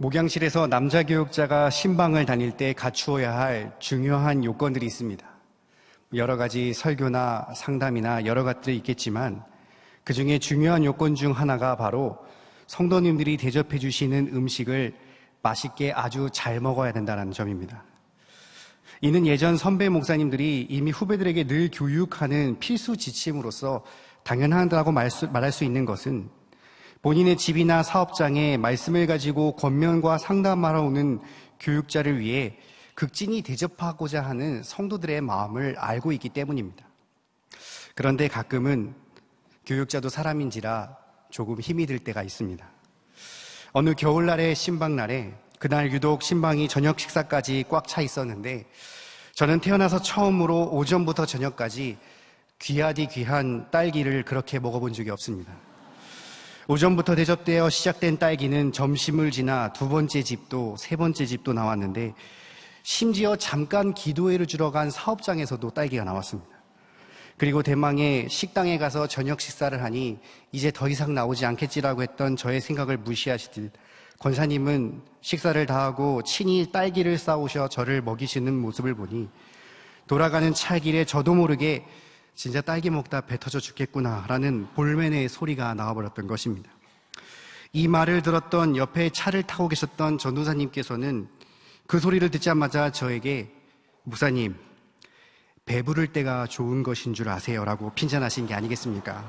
목양실에서 남자 교육자가 신방을 다닐 때 갖추어야 할 중요한 요건들이 있습니다. 여러 가지 설교나 상담이나 여러 가지들이 있겠지만 그 중에 중요한 요건 중 하나가 바로 성도님들이 대접해 주시는 음식을 맛있게 아주 잘 먹어야 된다는 점입니다. 이는 예전 선배 목사님들이 이미 후배들에게 늘 교육하는 필수 지침으로서 당연하다고 말할 수 있는 것은 본인의 집이나 사업장에 말씀을 가지고 권면과 상담하러 오는 교육자를 위해 극진히 대접하고자 하는 성도들의 마음을 알고 있기 때문입니다. 그런데 가끔은 교육자도 사람인지라 조금 힘이 들 때가 있습니다. 어느 겨울날의 신방날에 그날 유독 신방이 저녁 식사까지 꽉 차 있었는데 저는 태어나서 처음으로 오전부터 저녁까지 귀하디 귀한 딸기를 그렇게 먹어본 적이 없습니다. 오전부터 대접되어 시작된 딸기는 점심을 지나 두 번째 집도 세 번째 집도 나왔는데 심지어 잠깐 기도회를 주러 간 사업장에서도 딸기가 나왔습니다. 그리고 대망의 식당에 가서 저녁 식사를 하니 이제 더 이상 나오지 않겠지라고 했던 저의 생각을 무시하시듯 권사님은 식사를 다 하고 친히 딸기를 싸우셔 저를 먹이시는 모습을 보니 돌아가는 차길에 저도 모르게 진짜 딸기 먹다 배 터져 죽겠구나라는 볼멘의 소리가 나와버렸던 것입니다. 이 말을 들었던 옆에 차를 타고 계셨던 전도사님께서는 그 소리를 듣자마자 저에게 목사님, 배부를 때가 좋은 것인 줄 아세요라고 핀잔하신 게 아니겠습니까?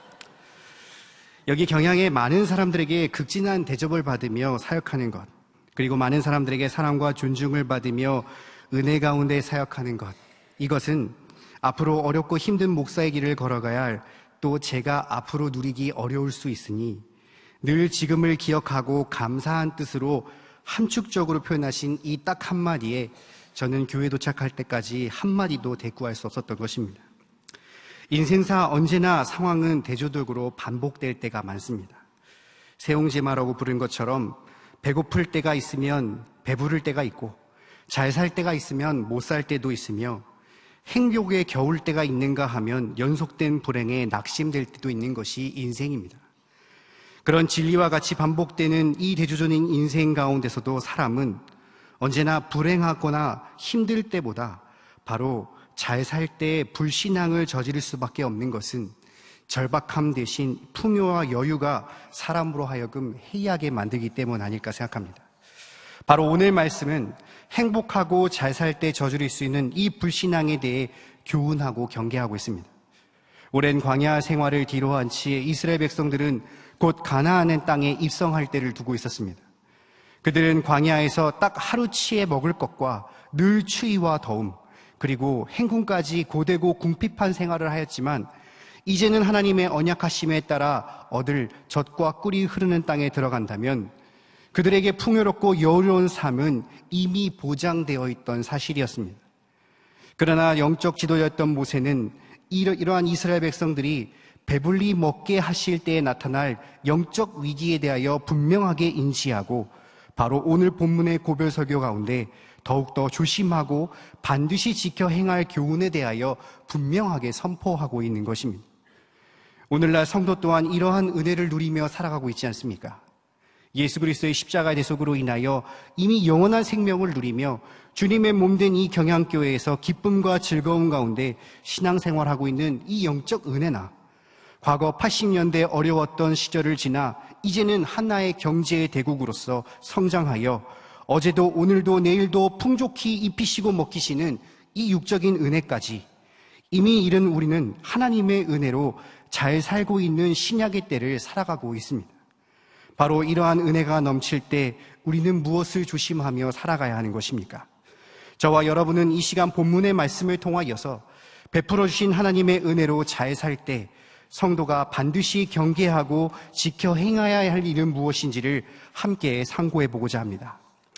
여기 경양에 많은 사람들에게 극진한 대접을 받으며 사역하는 것, 그리고 많은 사람들에게 사랑과 존중을 받으며 은혜 가운데 사역하는 것, 이것은 앞으로 어렵고 힘든 목사의 길을 걸어가야 할 또 제가 앞으로 누리기 어려울 수 있으니 늘 지금을 기억하고 감사한 뜻으로 함축적으로 표현하신 이 딱 한마디에 저는 교회 도착할 때까지 한마디도 대꾸할 수 없었던 것입니다. 인생사 언제나 상황은 대조적으로 반복될 때가 많습니다. 세옹지마라고 부른 것처럼 배고플 때가 있으면 배부를 때가 있고 잘 살 때가 있으면 못 살 때도 있으며 행복에 겨울 때가 있는가 하면 연속된 불행에 낙심될 때도 있는 것이 인생입니다. 그런 진리와 같이 반복되는 이 대조적인 인생 가운데서도 사람은 언제나 불행하거나 힘들 때보다 바로 잘 살 때 불신앙을 저지를 수밖에 없는 것은 절박함 대신 풍요와 여유가 사람으로 하여금 해이하게 만들기 때문 아닐까 생각합니다. 바로 오늘 말씀은 행복하고 잘 살 때 저지를 수 있는 이 불신앙에 대해 교훈하고 경계하고 있습니다. 오랜 광야 생활을 뒤로한 채 이스라엘 백성들은 곧 가나안의 땅에 입성할 때를 두고 있었습니다. 그들은 광야에서 딱 하루치에 먹을 것과 늘 추위와 더움, 그리고 행군까지 고되고 궁핍한 생활을 하였지만 이제는 하나님의 언약하심에 따라 얻을 젖과 꿀이 흐르는 땅에 들어간다면 그들에게 풍요롭고 여유로운 삶은 이미 보장되어 있던 사실이었습니다. 그러나 영적 지도자였던 모세는 이러한 이스라엘 백성들이 배불리 먹게 하실 때에 나타날 영적 위기에 대하여 분명하게 인지하고 바로 오늘 본문의 고별 설교 가운데 더욱더 조심하고 반드시 지켜 행할 교훈에 대하여 분명하게 선포하고 있는 것입니다. 오늘날 성도 또한 이러한 은혜를 누리며 살아가고 있지 않습니까? 예수 그리스도의 십자가의 대속으로 인하여 이미 영원한 생명을 누리며 주님의 몸된 이 경양교회에서 기쁨과 즐거움 가운데 신앙생활하고 있는 이 영적 은혜나 과거 80년대 어려웠던 시절을 지나 이제는 하나의 경제의 대국으로서 성장하여 어제도 오늘도 내일도 풍족히 입히시고 먹히시는 이 육적인 은혜까지 이미 이른 우리는 하나님의 은혜로 잘 살고 있는 신약의 때를 살아가고 있습니다. 바로 이러한 은혜가 넘칠 때 우리는 무엇을 조심하며 살아가야 하는 것입니까? 저와 여러분은 이 시간 본문의 말씀을 통하여서 베풀어 주신 하나님의 은혜로 잘 살 때 성도가 반드시 경계하고 지켜 행해야 할 일은 무엇인지를 함께 상고해 보고자 합니다.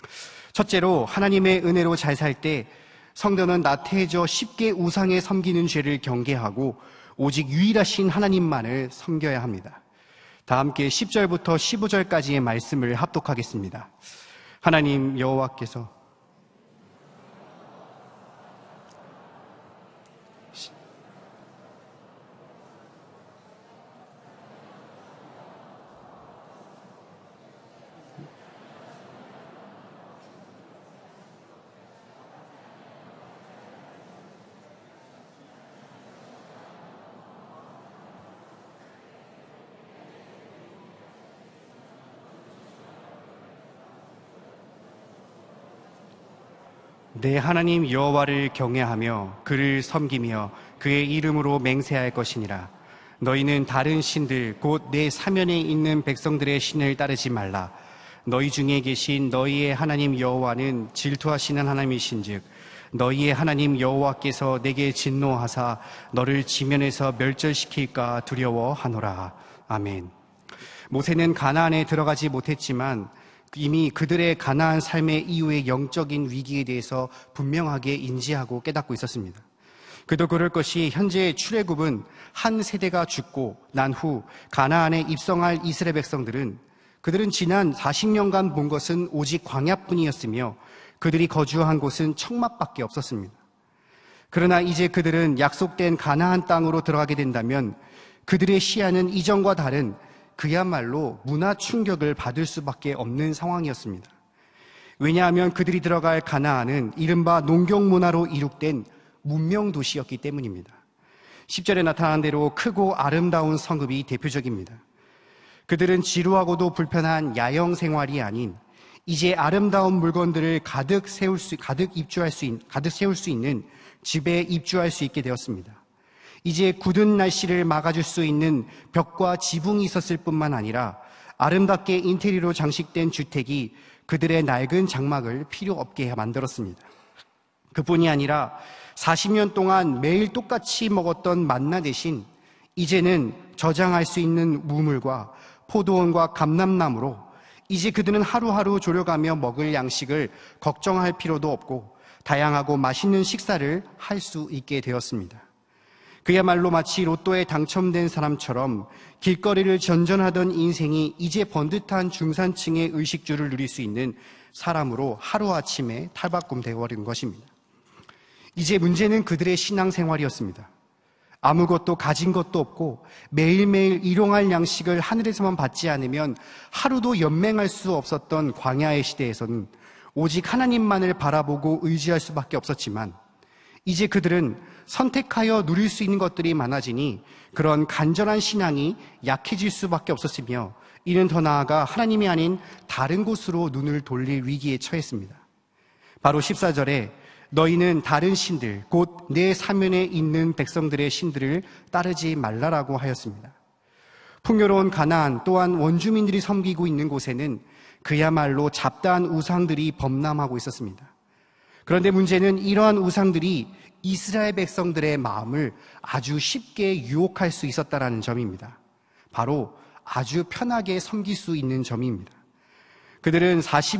첫째로 하나님의 은혜로 잘 살 때 성도는 나태해져 쉽게 우상에 섬기는 죄를 경계하고 오직 유일하신 하나님만을 섬겨야 합니다. 다 함께 10절부터 15절까지의 말씀을 합독하겠습니다. 하나님 여호와께서 내 하나님 여호와를 경외하며 그를 섬기며 그의 이름으로 맹세할 것이니라. 너희는 다른 신들 곧 내 사면에 있는 백성들의 신을 따르지 말라. 너희 중에 계신 너희의 하나님 여호와는 질투하시는 하나님이신즉 너희의 하나님 여호와께서 내게 진노하사 너를 지면에서 멸절시킬까 두려워하노라. 아멘. 모세는 가나안에 들어가지 못했지만 이미 그들의 가나안 삶의 이후의 영적인 위기에 대해서 분명하게 인지하고 깨닫고 있었습니다. 그도 그럴 것이 현재 출애굽은 한 세대가 죽고 난 후 가나안에 입성할 이스라엘 백성들은 그들은 지난 40년간 본 것은 오직 광야뿐이었으며 그들이 거주한 곳은 청막밖에 없었습니다. 그러나 이제 그들은 약속된 가나안 땅으로 들어가게 된다면 그들의 시야는 이전과 다른 그야말로 문화 충격을 받을 수밖에 없는 상황이었습니다. 왜냐하면 그들이 들어갈 가나안은 이른바 농경 문화로 이룩된 문명 도시였기 때문입니다. 10절에 나타난 대로 크고 아름다운 성읍이 대표적입니다. 그들은 지루하고도 불편한 야영 생활이 아닌 이제 아름다운 물건들을 가득 세울 수 있는 집에 입주할 수 있게 되었습니다. 이제 굳은 날씨를 막아줄 수 있는 벽과 지붕이 있었을 뿐만 아니라 아름답게 인테리어로 장식된 주택이 그들의 낡은 장막을 필요 없게 만들었습니다. 그뿐이 아니라 40년 동안 매일 똑같이 먹었던 만나 대신 이제는 저장할 수 있는 우물과 포도원과 감람나무로 이제 그들은 하루하루 졸여가며 먹을 양식을 걱정할 필요도 없고 다양하고 맛있는 식사를 할 수 있게 되었습니다. 그야말로 마치 로또에 당첨된 사람처럼 길거리를 전전하던 인생이 이제 번듯한 중산층의 의식주를 누릴 수 있는 사람으로 하루아침에 탈바꿈되어버린 것입니다. 이제 문제는 그들의 신앙생활이었습니다. 아무것도 가진 것도 없고 매일매일 일용할 양식을 하늘에서만 받지 않으면 하루도 연맹할 수 없었던 광야의 시대에서는 오직 하나님만을 바라보고 의지할 수밖에 없었지만 이제 그들은 선택하여 누릴 수 있는 것들이 많아지니 그런 간절한 신앙이 약해질 수밖에 없었으며 이는 더 나아가 하나님이 아닌 다른 곳으로 눈을 돌릴 위기에 처했습니다. 바로 14절에 너희는 다른 신들 곧 내 사면에 있는 백성들의 신들을 따르지 말라라고 하였습니다. 풍요로운 가나안 또한 원주민들이 섬기고 있는 곳에는 그야말로 잡다한 우상들이 범람하고 있었습니다. 그런데 문제는 이러한 우상들이 이스라엘 백성들의 마음을 아주 쉽게 유혹할 수 있었다는 점입니다. 바로 아주 편하게 섬길 수 있는 점입니다. 그들은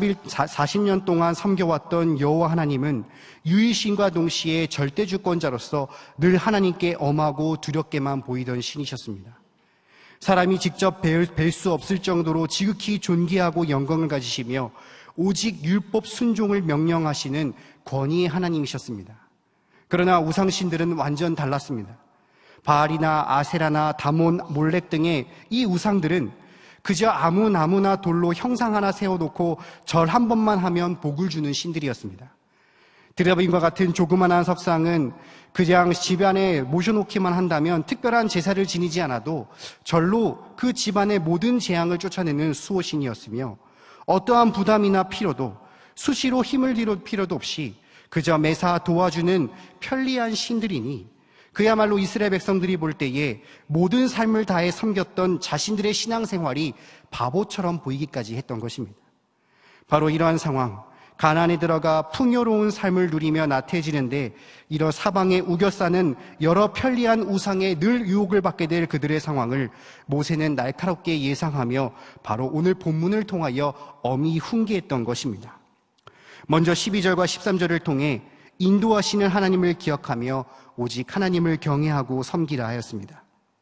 40년 동안 섬겨왔던 여호와 하나님은 유일신과 동시에 절대주권자로서 늘 하나님께 엄하고 두렵게만 보이던 신이셨습니다. 사람이 직접 뵐 수 없을 정도로 지극히 존귀하고 영광을 가지시며 오직 율법 순종을 명령하시는 권위의 하나님이셨습니다. 그러나 우상신들은 완전 달랐습니다. 바알이나 아세라나 다몬, 몰렉 등의 이 우상들은 그저 아무나 돌로 형상 하나 세워놓고 절 한 번만 하면 복을 주는 신들이었습니다. 드라빈과 같은 조그만한 석상은 그냥 집안에 모셔놓기만 한다면 특별한 제사를 지니지 않아도 절로 그 집안의 모든 재앙을 쫓아내는 수호신이었으며 어떠한 부담이나 피로도 수시로 힘을 들일 필요도 없이 그저 매사 도와주는 편리한 신들이니 그야말로 이스라엘 백성들이 볼 때에 모든 삶을 다해 섬겼던 자신들의 신앙생활이 바보처럼 보이기까지 했던 것입니다. 바로 이러한 상황, 가나안에 들어가 풍요로운 삶을 누리며 나태해지는데 이런 사방에 우겨싸는 여러 편리한 우상에 늘 유혹을 받게 될 그들의 상황을 모세는 날카롭게 예상하며 바로 오늘 본문을 통하여 엄히 훈계했던 것입니다. 먼저 12절과 13절을 통해 인도하시는 하나님을 기억하며 오직 하나님을 경외하고 섬기라 하였습니다.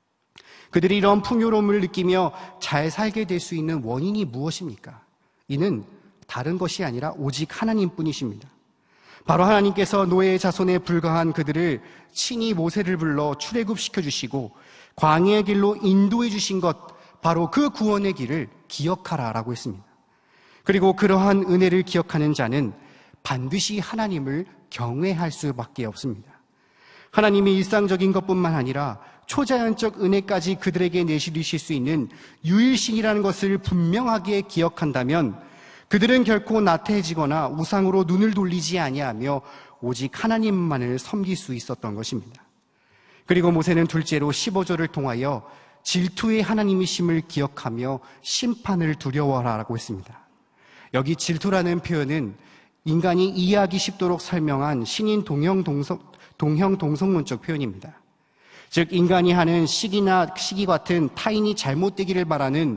그들이 이런 풍요로움을 느끼며 잘 살게 될 수 있는 원인이 무엇입니까? 이는 다른 것이 아니라 오직 하나님뿐이십니다. 바로 하나님께서 노예의 자손에 불과한 그들을 친히 모세를 불러 출애굽시켜 주시고 광야의 길로 인도해 주신 것, 바로 그 구원의 길을 기억하라라고 했습니다. 그리고 그러한 은혜를 기억하는 자는 반드시 하나님을 경외할 수밖에 없습니다. 하나님이 일상적인 것뿐만 아니라 초자연적 은혜까지 그들에게 내주실 수 있는 유일신이라는 것을 분명하게 기억한다면 그들은 결코 나태해지거나 우상으로 눈을 돌리지 아니하며 오직 하나님만을 섬길 수 있었던 것입니다. 그리고 모세는 둘째로 15절을 통하여 질투의 하나님이심을 기억하며 심판을 두려워하라고 했습니다. 여기 질투라는 표현은 인간이 이해하기 쉽도록 설명한 신인 동형동성문적 표현입니다. 즉 인간이 하는 시기나 시기 같은 타인이 잘못되기를 바라는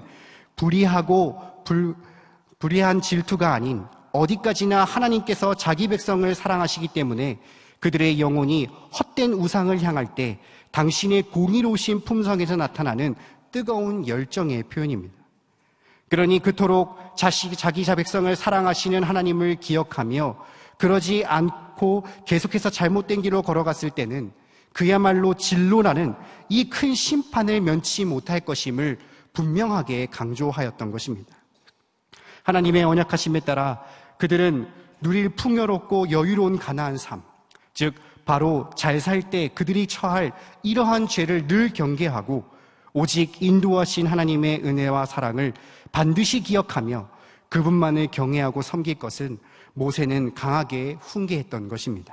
불의한 질투가 아닌 어디까지나 하나님께서 자기 백성을 사랑하시기 때문에 그들의 영혼이 헛된 우상을 향할 때 당신의 공의로우신 품성에서 나타나는 뜨거운 열정의 표현입니다. 그러니 그토록 자기 백성을 사랑하시는 하나님을 기억하며 그러지 않고 계속해서 잘못된 길로 걸어갔을 때는 그야말로 진노라는 이 큰 심판을 면치 못할 것임을 분명하게 강조하였던 것입니다. 하나님의 언약하심에 따라 그들은 누릴 풍요롭고 여유로운 가나안 삶, 즉 바로 잘 살 때 그들이 처할 이러한 죄를 늘 경계하고 오직 인도하신 하나님의 은혜와 사랑을 반드시 기억하며 그분만을 경외하고 섬길 것은 모세는 강하게 훈계했던 것입니다.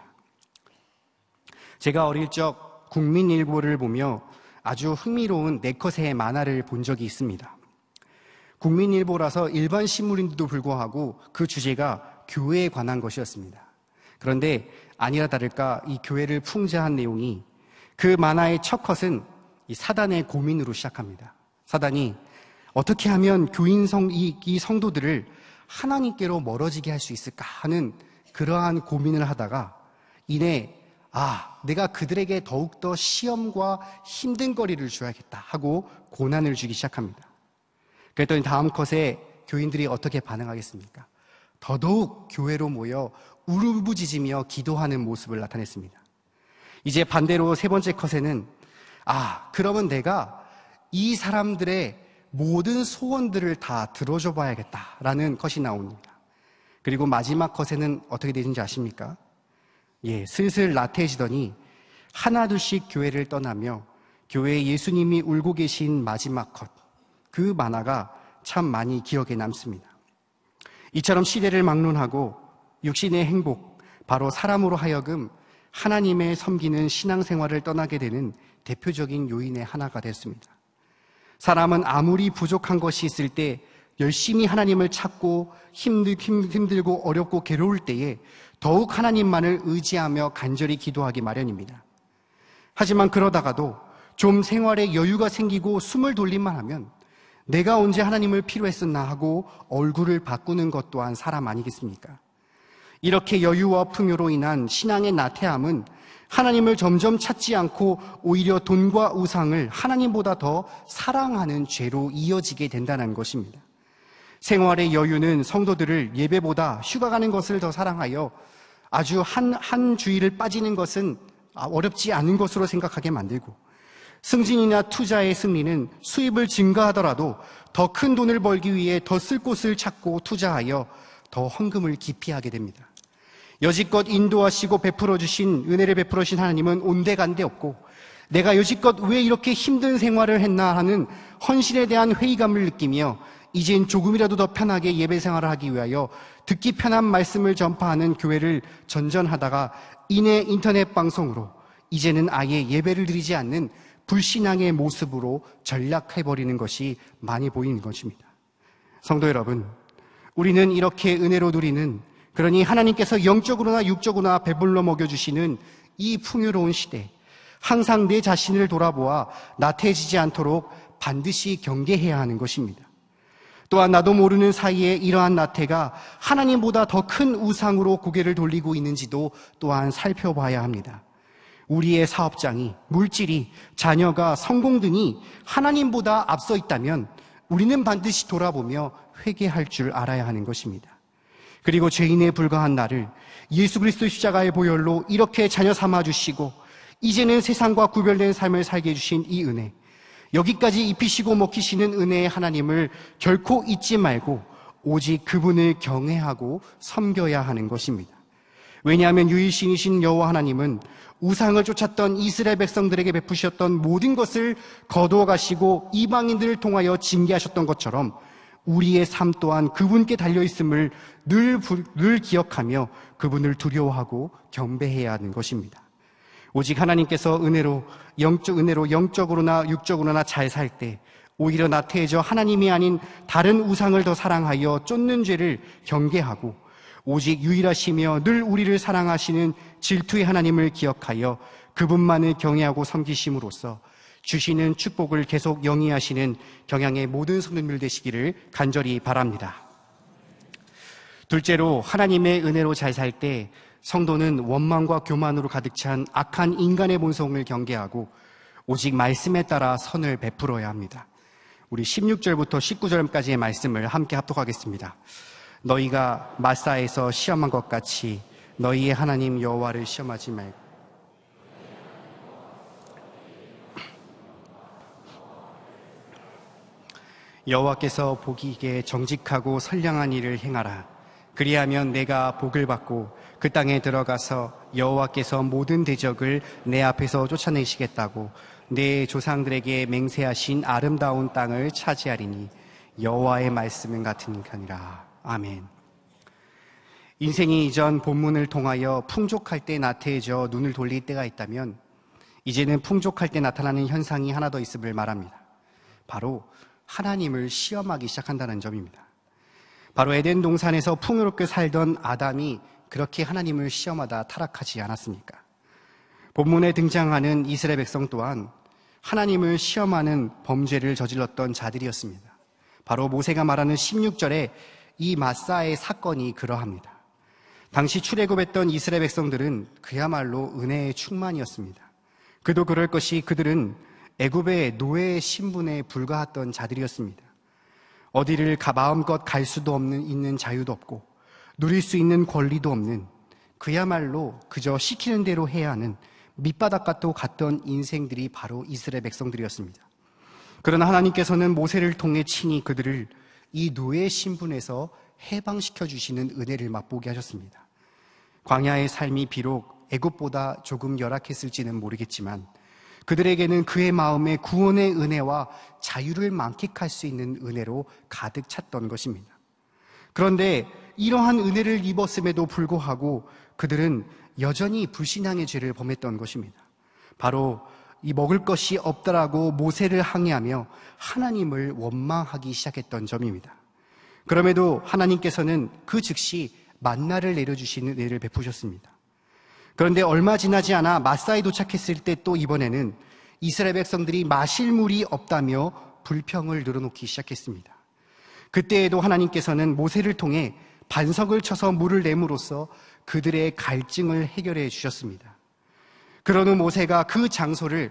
제가 어릴 적 국민일보를 보며 아주 흥미로운 4컷의 만화를 본 적이 있습니다. 국민일보라서 일반 신문인데도 불구하고 그 주제가 교회에 관한 것이었습니다. 그런데 아니라 다를까 이 교회를 풍자한 내용이 그 만화의 첫 컷은 이 사단의 고민으로 시작합니다. 사단이 어떻게 하면 이 성도들을 하나님께로 멀어지게 할 수 있을까 하는 그러한 고민을 하다가 이내 내가 그들에게 더욱더 시험과 힘든 거리를 줘야겠다 하고 고난을 주기 시작합니다. 그랬더니 다음 컷에 교인들이 어떻게 반응하겠습니까? 더더욱 교회로 모여 울부짖으며 기도하는 모습을 나타냈습니다. 이제 반대로 세 번째 컷에는 그러면 내가 이 사람들의 모든 소원들을 다 들어줘 봐야겠다라는 컷이 나옵니다. 그리고 마지막 컷에는 어떻게 되는지 아십니까? 슬슬 나태해지더니 하나둘씩 교회를 떠나며 교회에 예수님이 울고 계신 마지막 컷, 그 만화가 참 많이 기억에 남습니다. 이처럼 시대를 막론하고 육신의 행복, 바로 사람으로 하여금 하나님의 섬기는 신앙생활을 떠나게 되는 대표적인 요인의 하나가 됐습니다. 사람은 아무리 부족한 것이 있을 때 열심히 하나님을 찾고 힘들고 어렵고 괴로울 때에 더욱 하나님만을 의지하며 간절히 기도하기 마련입니다. 하지만 그러다가도 좀 생활에 여유가 생기고 숨을 돌릴만 하면 내가 언제 하나님을 필요했었나 하고 얼굴을 바꾸는 것 또한 사람 아니겠습니까? 이렇게 여유와 풍요로 인한 신앙의 나태함은 하나님을 점점 찾지 않고 오히려 돈과 우상을 하나님보다 더 사랑하는 죄로 이어지게 된다는 것입니다. 생활의 여유는 성도들을 예배보다 휴가 가는 것을 더 사랑하여 아주 한 주일을 빠지는 것은 어렵지 않은 것으로 생각하게 만들고, 승진이나 투자의 승리는 수입을 증가하더라도 더 큰 돈을 벌기 위해 더 쓸 곳을 찾고 투자하여 더 헌금을 기피하게 됩니다. 여지껏 인도하시고 베풀어 주신 은혜를 베풀어 주신 하나님은 온데간데 없고 내가 여지껏 왜 이렇게 힘든 생활을 했나 하는 헌신에 대한 회의감을 느끼며 이젠 조금이라도 더 편하게 예배 생활을 하기 위하여 듣기 편한 말씀을 전파하는 교회를 전전하다가 이내 인터넷 방송으로 이제는 아예 예배를 드리지 않는 불신앙의 모습으로 전락해버리는 것이 많이 보이는 것입니다. 성도 여러분, 우리는 이렇게 은혜로 누리는, 그러니 하나님께서 영적으로나 육적으로나 배불러 먹여주시는 이 풍요로운 시대, 항상 내 자신을 돌아보아 나태해지지 않도록 반드시 경계해야 하는 것입니다. 또한 나도 모르는 사이에 이러한 나태가 하나님보다 더 큰 우상으로 고개를 돌리고 있는지도 또한 살펴봐야 합니다. 우리의 사업장이, 물질이, 자녀가, 성공 등이 하나님보다 앞서 있다면 우리는 반드시 돌아보며 회개할 줄 알아야 하는 것입니다. 그리고 죄인에 불과한 나를 예수 그리스도의 십자가의 보혈로 이렇게 자녀 삼아주시고 이제는 세상과 구별된 삶을 살게 해주신 이 은혜, 여기까지 입히시고 먹히시는 은혜의 하나님을 결코 잊지 말고 오직 그분을 경외하고 섬겨야 하는 것입니다. 왜냐하면 유일신이신 여호와 하나님은 우상을 쫓았던 이스라엘 백성들에게 베푸셨던 모든 것을 거두어 가시고 이방인들을 통하여 징계하셨던 것처럼 우리의 삶 또한 그분께 달려있음을 늘 기억하며 그분을 두려워하고 경배해야 하는 것입니다. 오직 하나님께서 은혜로 영적으로나 육적으로나 잘 살 때 오히려 나태해져 하나님이 아닌 다른 우상을 더 사랑하여 쫓는 죄를 경계하고 오직 유일하시며 늘 우리를 사랑하시는 질투의 하나님을 기억하여 그분만을 경외하고 섬기심으로써 주시는 축복을 계속 영위하시는 경향의 모든 성도님들 되시기를 간절히 바랍니다. 둘째로, 하나님의 은혜로 잘 살 때 성도는 원망과 교만으로 가득 찬 악한 인간의 본성을 경계하고 오직 말씀에 따라 선을 베풀어야 합니다. 우리 16절부터 19절까지의 말씀을 함께 합독하겠습니다. 너희가 마사에서 시험한 것 같이 너희의 하나님 여호와를 시험하지 말고 여호와께서 보기에 정직하고 선량한 일을 행하라. 그리하면 내가 복을 받고 그 땅에 들어가서 여호와께서 모든 대적을 내 앞에서 쫓아내시겠다고 내 조상들에게 맹세하신 아름다운 땅을 차지하리니 여호와의 말씀은 같은 편이라. 아멘. 인생이 이전 본문을 통하여 풍족할 때 나태해져 눈을 돌릴 때가 있다면 이제는 풍족할 때 나타나는 현상이 하나 더 있음을 말합니다. 바로 하나님을 시험하기 시작한다는 점입니다. 바로 에덴 동산에서 풍요롭게 살던 아담이 그렇게 하나님을 시험하다 타락하지 않았습니까? 본문에 등장하는 이스라엘 백성 또한 하나님을 시험하는 범죄를 저질렀던 자들이었습니다. 바로 모세가 말하는 16절에 이 마사의 사건이 그러합니다. 당시 출애굽했던 이스라엘 백성들은 그야말로 은혜의 충만이었습니다. 그도 그럴 것이 그들은 애굽의 노예의 신분에 불과했던 자들이었습니다. 어디를 마음껏 갈 수도 있는 자유도 없고 누릴 수 있는 권리도 없는 그야말로 그저 시키는 대로 해야 하는 밑바닥과도 같던 인생들이 바로 이스라엘 백성들이었습니다. 그러나 하나님께서는 모세를 통해 친히 그들을 이 노예의 신분에서 해방시켜 주시는 은혜를 맛보게 하셨습니다. 광야의 삶이 비록 애굽보다 조금 열악했을지는 모르겠지만 그들에게는 그의 마음에 구원의 은혜와 자유를 만끽할 수 있는 은혜로 가득 찼던 것입니다. 그런데 이러한 은혜를 입었음에도 불구하고 그들은 여전히 불신앙의 죄를 범했던 것입니다. 바로 이 먹을 것이 없다라고 모세를 항의하며 하나님을 원망하기 시작했던 점입니다. 그럼에도 하나님께서는 그 즉시 만나를 내려주시는 은혜를 베푸셨습니다. 그런데 얼마 지나지 않아 마사에 도착했을 때 또 이번에는 이스라엘 백성들이 마실 물이 없다며 불평을 늘어놓기 시작했습니다. 그때에도 하나님께서는 모세를 통해 반석을 쳐서 물을 내므로써 그들의 갈증을 해결해 주셨습니다. 그런 후 모세가 그 장소를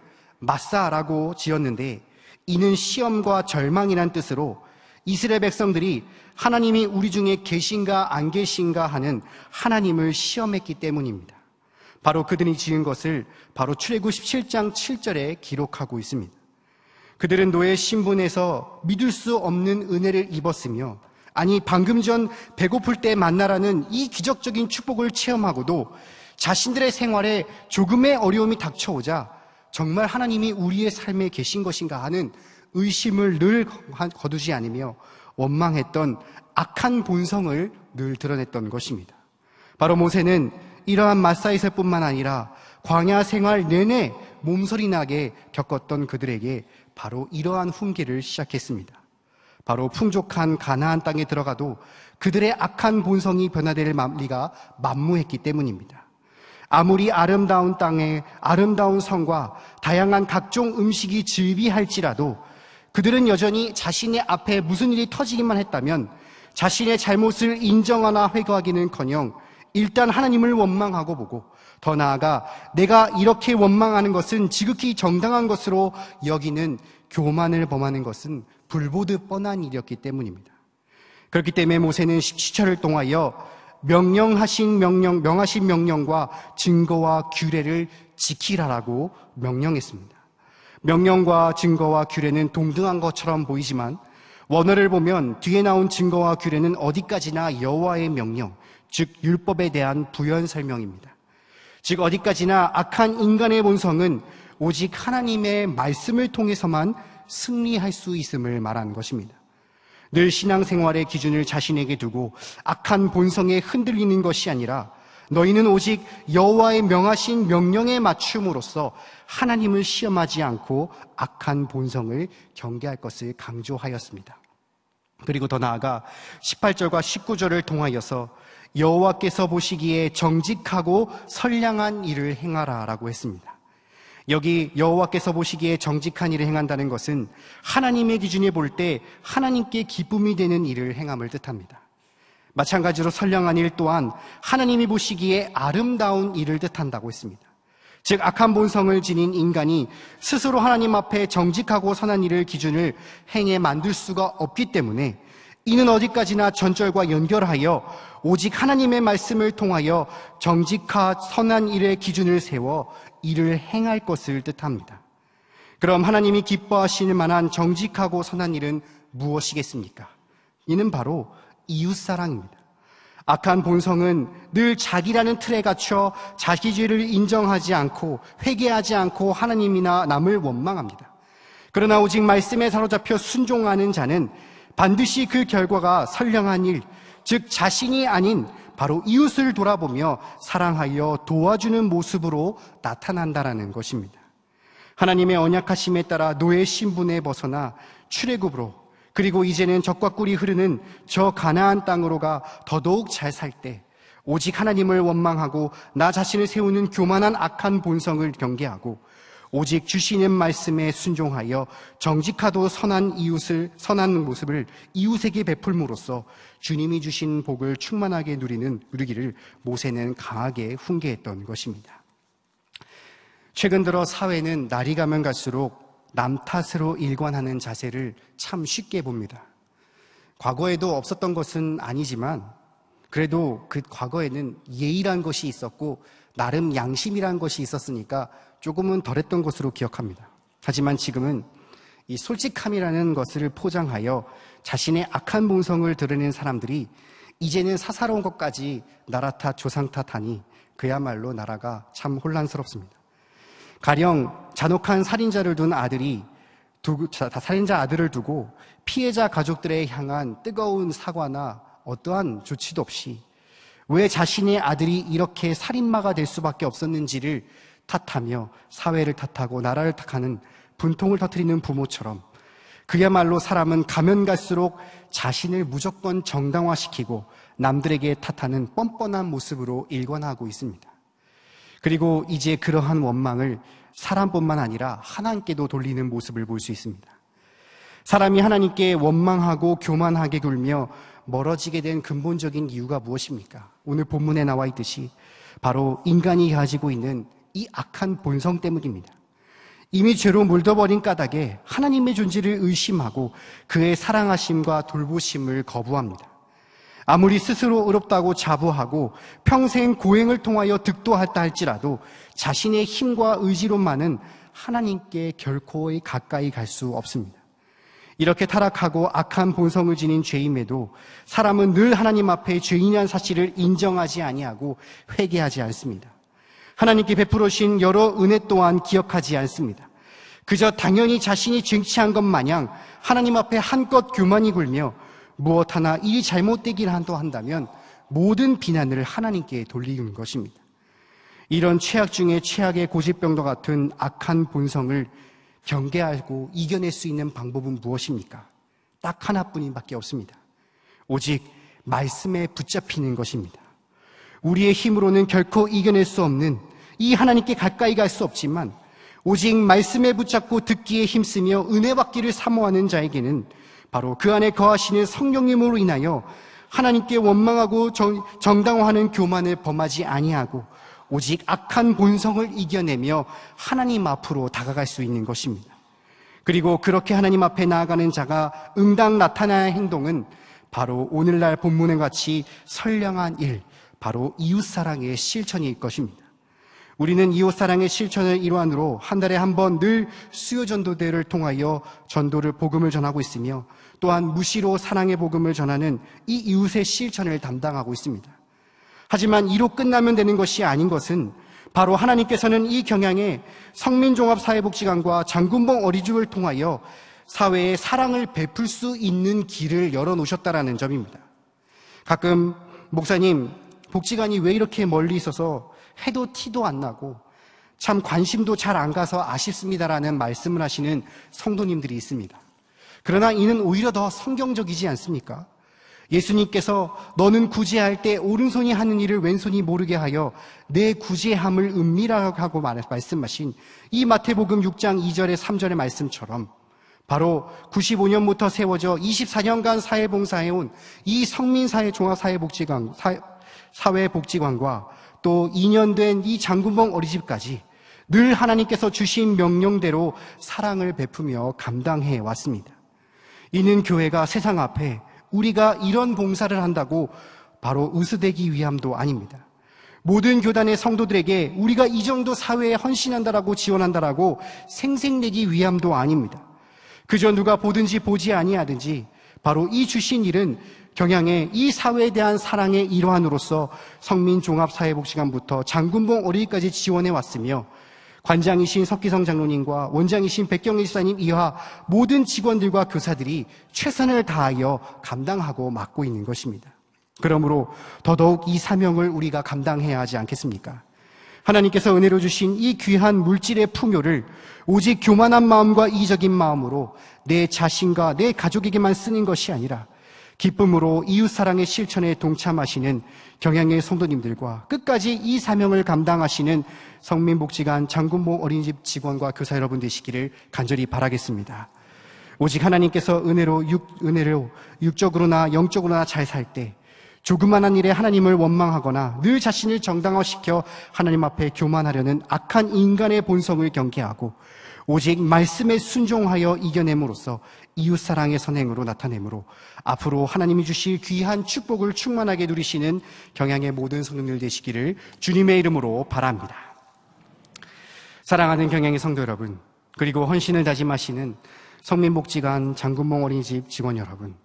마사라고 지었는데 이는 시험과 절망이란 뜻으로 이스라엘 백성들이 하나님이 우리 중에 계신가 안 계신가 하는 하나님을 시험했기 때문입니다. 바로 그들이 지은 것을 바로 출애굽 17장 7절에 기록하고 있습니다. 그들은 노예 신분에서 믿을 수 없는 은혜를 입었으며 아니 방금 전 배고플 때 만나라는 이 기적적인 축복을 체험하고도 자신들의 생활에 조금의 어려움이 닥쳐오자 정말 하나님이 우리의 삶에 계신 것인가 하는 의심을 늘 거두지 않으며 원망했던 악한 본성을 늘 드러냈던 것입니다. 바로 모세는 이러한 마사에서 뿐만 아니라 광야 생활 내내 몸서리 나게 겪었던 그들에게 바로 이러한 훈계를 시작했습니다. 바로 풍족한 가나안 땅에 들어가도 그들의 악한 본성이 변화될 리가 만무했기 때문입니다. 아무리 아름다운 땅에 아름다운 성과 다양한 각종 음식이 즐비할지라도 그들은 여전히 자신의 앞에 무슨 일이 터지기만 했다면 자신의 잘못을 인정하나 회개하기는커녕 일단 하나님을 원망하고 보고 더 나아가 내가 이렇게 원망하는 것은 지극히 정당한 것으로 여기는 교만을 범하는 것은 불보듯 뻔한 일이었기 때문입니다. 그렇기 때문에 모세는 17절을 통하여 명하신 명령과 증거와 규례를 지키라라고 명령했습니다. 명령과 증거와 규례는 동등한 것처럼 보이지만 원어를 보면 뒤에 나온 증거와 규례는 어디까지나 여호와의 명령, 즉 율법에 대한 부연 설명입니다. 즉 어디까지나 악한 인간의 본성은 오직 하나님의 말씀을 통해서만 승리할 수 있음을 말하는 것입니다. 늘 신앙생활의 기준을 자신에게 두고 악한 본성에 흔들리는 것이 아니라 너희는 오직 여호와의 명하신 명령에 맞춤으로써 하나님을 시험하지 않고 악한 본성을 경계할 것을 강조하였습니다. 그리고 더 나아가 18절과 19절을 통하여서 여호와께서 보시기에 정직하고 선량한 일을 행하라 라고 했습니다. 여기 여호와께서 보시기에 정직한 일을 행한다는 것은 하나님의 기준에 볼 때 하나님께 기쁨이 되는 일을 행함을 뜻합니다. 마찬가지로 선량한 일 또한 하나님이 보시기에 아름다운 일을 뜻한다고 했습니다. 즉 악한 본성을 지닌 인간이 스스로 하나님 앞에 정직하고 선한 일을 기준을 행해 만들 수가 없기 때문에 이는 어디까지나 전절과 연결하여 오직 하나님의 말씀을 통하여 정직하 선한 일의 기준을 세워 일을 행할 것을 뜻합니다. 그럼 하나님이 기뻐하실 만한 정직하고 선한 일은 무엇이겠습니까? 이는 바로 이웃사랑입니다. 악한 본성은 늘 자기라는 틀에 갇혀 자기 죄를 인정하지 않고 회개하지 않고 하나님이나 남을 원망합니다. 그러나 오직 말씀에 사로잡혀 순종하는 자는 반드시 그 결과가 선량한 일, 즉 자신이 아닌 바로 이웃을 돌아보며 사랑하여 도와주는 모습으로 나타난다라는 것입니다. 하나님의 언약하심에 따라 노예 신분에 벗어나 출애굽으로 그리고 이제는 젖과 꿀이 흐르는 저 가나안 땅으로가 더더욱 잘 살 때 오직 하나님을 원망하고 나 자신을 세우는 교만한 악한 본성을 경계하고 오직 주시는 말씀에 순종하여 정직하도 선한 모습을 이웃에게 베풀므로써 주님이 주신 복을 충만하게 누리기를 모세는 강하게 훈계했던 것입니다. 최근 들어 사회는 날이 가면 갈수록 남 탓으로 일관하는 자세를 참 쉽게 봅니다. 과거에도 없었던 것은 아니지만 그래도 그 과거에는 예의란 것이 있었고 나름 양심이란 것이 있었으니까 조금은 덜했던 것으로 기억합니다. 하지만 지금은 이 솔직함이라는 것을 포장하여 자신의 악한 본성을 드러내는 사람들이 이제는 사사로운 것까지 나라 탓, 조상 탓하니 그야말로 나라가 참 혼란스럽습니다. 가령 잔혹한 살인자를 둔 살인자 아들을 두고 피해자 가족들에 향한 뜨거운 사과나 어떠한 조치도 없이 왜 자신의 아들이 이렇게 살인마가 될 수밖에 없었는지를 탓하며 사회를 탓하고 나라를 탓하는 분통을 터뜨리는 부모처럼 그야말로 사람은 가면 갈수록 자신을 무조건 정당화시키고 남들에게 탓하는 뻔뻔한 모습으로 일관하고 있습니다. 그리고 이제 그러한 원망을 사람뿐만 아니라 하나님께도 돌리는 모습을 볼 수 있습니다. 사람이 하나님께 원망하고 교만하게 굴며 멀어지게 된 근본적인 이유가 무엇입니까? 오늘 본문에 나와 있듯이 바로 인간이 가지고 있는 이 악한 본성 때문입니다. 이미 죄로 물들어버린 까닭에 하나님의 존재를 의심하고 그의 사랑하심과 돌보심을 거부합니다. 아무리 스스로 의롭다고 자부하고 평생 고행을 통하여 득도했다 할지라도 자신의 힘과 의지로만은 하나님께 결코 가까이 갈 수 없습니다. 이렇게 타락하고 악한 본성을 지닌 죄임에도 사람은 늘 하나님 앞에 죄인이라는 사실을 인정하지 아니하고 회개하지 않습니다. 하나님께 베풀어 주신 여러 은혜 또한 기억하지 않습니다. 그저 당연히 자신이 쟁취한 것 마냥 하나님 앞에 한껏 교만이 굴며 무엇 하나 일이 잘못되긴 한다면 모든 비난을 하나님께 돌리는 것입니다. 이런 최악 중에 최악의 고집병과 같은 악한 본성을 경계하고 이겨낼 수 있는 방법은 무엇입니까? 딱 하나뿐밖에 없습니다. 오직 말씀에 붙잡히는 것입니다. 우리의 힘으로는 결코 이겨낼 수 없는 이 하나님께 가까이 갈 수 없지만 오직 말씀에 붙잡고 듣기에 힘쓰며 은혜 받기를 사모하는 자에게는 바로 그 안에 거하시는 성령님으로 인하여 하나님께 원망하고 정당화하는 교만을 범하지 아니하고 오직 악한 본성을 이겨내며 하나님 앞으로 다가갈 수 있는 것입니다. 그리고 그렇게 하나님 앞에 나아가는 자가 응당 나타나야 할 행동은 바로 오늘날 본문에 같이 선량한 일, 바로 이웃사랑의 실천일 것입니다. 우리는 이웃사랑의 실천을 일환으로 한 달에 한 번 늘 수요전도대를 통하여 복음을 전하고 있으며 또한 무시로 사랑의 복음을 전하는 이 이웃의 실천을 담당하고 있습니다. 하지만 이로 끝나면 되는 것이 아닌 것은 바로 하나님께서는 이 경향에 성민종합사회복지관과 장군봉 어린이집을 통하여 사회에 사랑을 베풀 수 있는 길을 열어놓으셨다라는 점입니다. 가끔 목사님, 복지관이 왜 이렇게 멀리 있어서 해도 티도 안 나고 참 관심도 잘 안 가서 아쉽습니다라는 말씀을 하시는 성도님들이 있습니다. 그러나 이는 오히려 더 성경적이지 않습니까? 예수님께서 너는 구제할 때 오른손이 하는 일을 왼손이 모르게 하여 내 구제함을 은밀하게 하고 말씀하신 이 마태복음 6장 2절에 3절의 말씀처럼 바로 95년부터 세워져 24년간 사회봉사해온 이 사회복지관과 또 2년 된 이 장군봉 어린이집까지 늘 하나님께서 주신 명령대로 사랑을 베푸며 감당해 왔습니다. 이는 교회가 세상 앞에 우리가 이런 봉사를 한다고 바로 으스대기 위함도 아닙니다. 모든 교단의 성도들에게 우리가 이 정도 사회에 헌신한다라고 지원한다라고 생색내기 위함도 아닙니다. 그저 누가 보든지 보지 아니하든지 바로 이 주신 일은 경향의 이 사회에 대한 사랑의 일환으로서 성민종합사회복지관부터 장군봉 어린이까지 지원해 왔으며 관장이신 석기성 장로님과 원장이신 백경일 지사님 이하 모든 직원들과 교사들이 최선을 다하여 감당하고 맡고 있는 것입니다. 그러므로 더더욱 이 사명을 우리가 감당해야 하지 않겠습니까? 하나님께서 은혜로 주신 이 귀한 물질의 풍요를 오직 교만한 마음과 이적인 마음으로 내 자신과 내 가족에게만 쓰는 것이 아니라 기쁨으로 이웃사랑의 실천에 동참하시는 경향의 성도님들과 끝까지 이 사명을 감당하시는 성민복지관 장군봉 어린이집 직원과 교사 여러분 되시기를 간절히 바라겠습니다. 오직 하나님께서 은혜로 육적으로나 영적으로나 잘 살 때 조그만한 일에 하나님을 원망하거나 늘 자신을 정당화시켜 하나님 앞에 교만하려는 악한 인간의 본성을 경계하고 오직 말씀에 순종하여 이겨냄으로써 이웃사랑의 선행으로 나타내므로 앞으로 하나님이 주실 귀한 축복을 충만하게 누리시는 경향의 모든 성도들 되시기를 주님의 이름으로 바랍니다. 사랑하는 경향의 성도 여러분, 그리고 헌신을 다짐하시는 성민복지관 장군봉 어린이집 직원 여러분,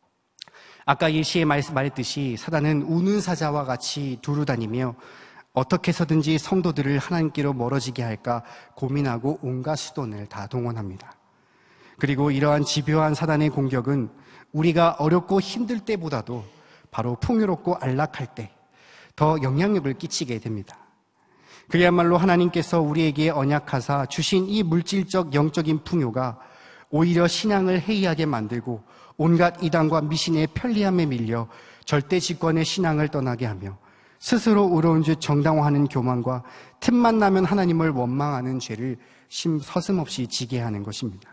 아까 이 시에 말했듯이 사단은 우는 사자와 같이 두루다니며 어떻게 해서든지 성도들을 하나님께로 멀어지게 할까 고민하고 온갖 수단을 다 동원합니다. 그리고 이러한 집요한 사단의 공격은 우리가 어렵고 힘들 때보다도 바로 풍요롭고 안락할 때 더 영향력을 끼치게 됩니다. 그야말로 하나님께서 우리에게 언약하사 주신 이 물질적 영적인 풍요가 오히려 신앙을 해이하게 만들고 온갖 이단과 미신의 편리함에 밀려 절대 집권의 신앙을 떠나게 하며 스스로 의로운 줄 정당화하는 교만과 틈만 나면 하나님을 원망하는 죄를 서슴없이 지게 하는 것입니다.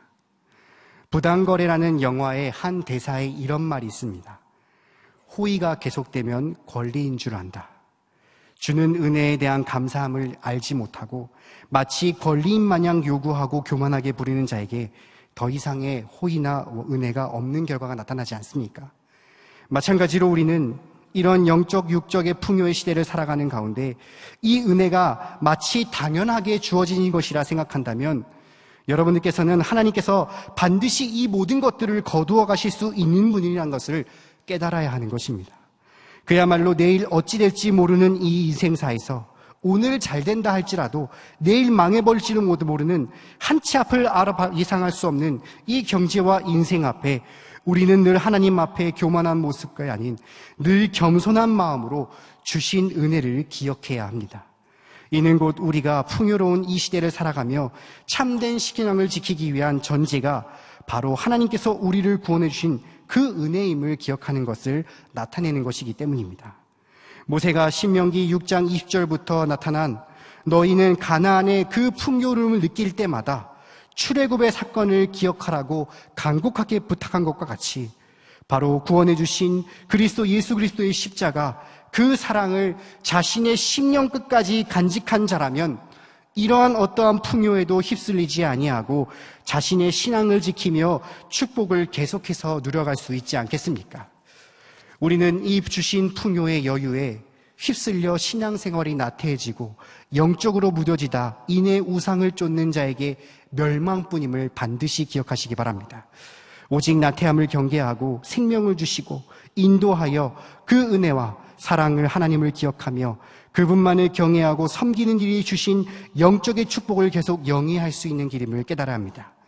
부당거래라는 영화의 한 대사에 이런 말이 있습니다. 호의가 계속되면 권리인 줄 안다. 주는 은혜에 대한 감사함을 알지 못하고 마치 권리인 마냥 요구하고 교만하게 부리는 자에게 더 이상의 호의나 은혜가 없는 결과가 나타나지 않습니까? 마찬가지로 우리는 이런 영적 육적의 풍요의 시대를 살아가는 가운데 이 은혜가 마치 당연하게 주어지는 것이라 생각한다면 여러분들께서는 하나님께서 반드시 이 모든 것들을 거두어 가실 수 있는 분이라는 것을 깨달아야 하는 것입니다. 그야말로 내일 어찌 될지 모르는 이 인생사에서 오늘 잘 된다 할지라도 내일 망해버릴지도 모르는 한 치 앞을 예상할 수 없는 이 경제와 인생 앞에 우리는 늘 하나님 앞에 교만한 모습이 아닌 늘 겸손한 마음으로 주신 은혜를 기억해야 합니다. 이는 곧 우리가 풍요로운 이 시대를 살아가며 참된 신앙을 지키기 위한 전제가 바로 하나님께서 우리를 구원해 주신 그 은혜임을 기억하는 것을 나타내는 것이기 때문입니다. 모세가 신명기 6장 20절부터 나타난 너희는 가나안의 그 풍요로움을 느낄 때마다 출애굽의 사건을 기억하라고 간곡하게 부탁한 것과 같이 바로 구원해 주신 그리스도 예수 그리스도의 십자가 그 사랑을 자신의 심령 끝까지 간직한 자라면 이러한 어떠한 풍요에도 휩쓸리지 아니하고 자신의 신앙을 지키며 축복을 계속해서 누려갈 수 있지 않겠습니까? 우리는 이 주신 풍요의 여유에 휩쓸려 신앙생활이 나태해지고 영적으로 무뎌지다 인의 우상을 쫓는 자에게 멸망뿐임을 반드시 기억하시기 바랍니다. 오직 나태함을 경계하고 생명을 주시고 인도하여 그 은혜와 사랑을 하나님을 기억하며 그분만을 경외하고 섬기는 길이 주신 영적의 축복을 계속 영위할 수 있는 길임을 깨달아야 합니다.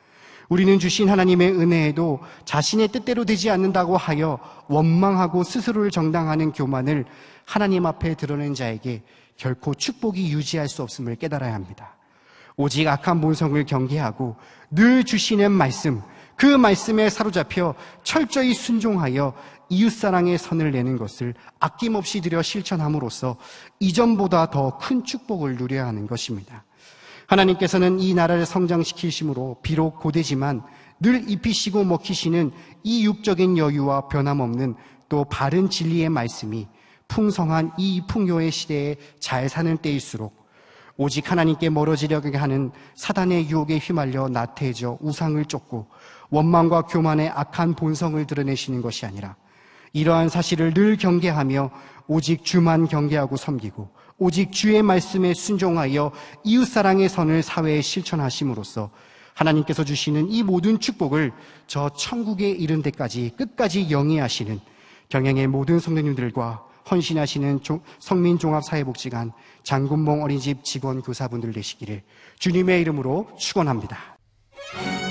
우리는 주신 하나님의 은혜에도 자신의 뜻대로 되지 않는다고 하여 원망하고 스스로를 정당하는 교만을 하나님 앞에 드러낸 자에게 결코 축복이 유지할 수 없음을 깨달아야 합니다. 오직 악한 본성을 경계하고 늘 주시는 말씀, 그 말씀에 사로잡혀 철저히 순종하여 이웃사랑의 선을 내는 것을 아낌없이 들여 실천함으로써 이전보다 더 큰 축복을 누려야 하는 것입니다. 하나님께서는 이 나라를 성장시키심으로 비록 고되지만 늘 입히시고 먹히시는 이 육적인 여유와 변함없는 또 바른 진리의 말씀이 풍성한 이 풍요의 시대에 잘 사는 때일수록 오직 하나님께 멀어지려고 하는 사단의 유혹에 휘말려 나태해져 우상을 쫓고 원망과 교만의 악한 본성을 드러내시는 것이 아니라 이러한 사실을 늘 경계하며 오직 주만 경계하고 섬기고 오직 주의 말씀에 순종하여 이웃사랑의 선을 사회에 실천하심으로써 하나님께서 주시는 이 모든 축복을 저 천국에 이른 데까지 끝까지 영위하시는 경영의 모든 성도님들과 헌신하시는 성민종합사회복지관 장군봉 어린이집 직원 교사분들 되시기를 주님의 이름으로 축원합니다.